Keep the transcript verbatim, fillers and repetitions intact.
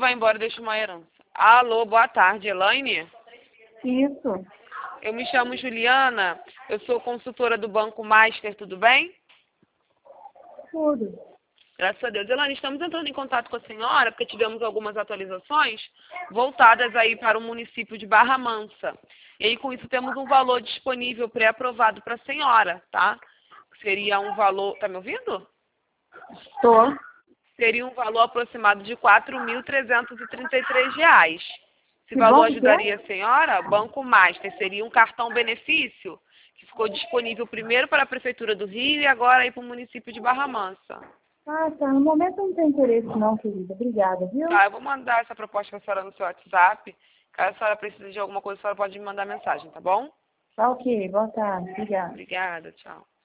vai embora e deixa uma herança. Alô, boa tarde, Elaine? Isso. Eu me chamo Juliana, eu sou consultora do Banco Master, tudo bem? Tudo. Graças a Deus. Elaine, estamos entrando em contato com a senhora porque tivemos algumas atualizações voltadas aí para o município de Barra Mansa. E aí, com isso, temos um valor disponível pré-aprovado para a senhora, tá? Seria um valor... Tá me ouvindo? Estou. Seria um valor aproximado de quatro mil trezentos e trinta e três reais. Esse Que valor banco que é? ajudaria a senhora? Banco Master seria um cartão benefício que ficou disponível primeiro para a Prefeitura do Rio e agora aí para o município de Barra Mansa. Ah, tá. No momento não tem interesse não, querida. Obrigada, viu? Tá, eu vou mandar essa proposta para a senhora no seu WhatsApp. Caso a senhora precise de alguma coisa, a senhora pode me mandar mensagem, tá bom? Tá ok. Boa tarde. Obrigada. Obrigada, tchau.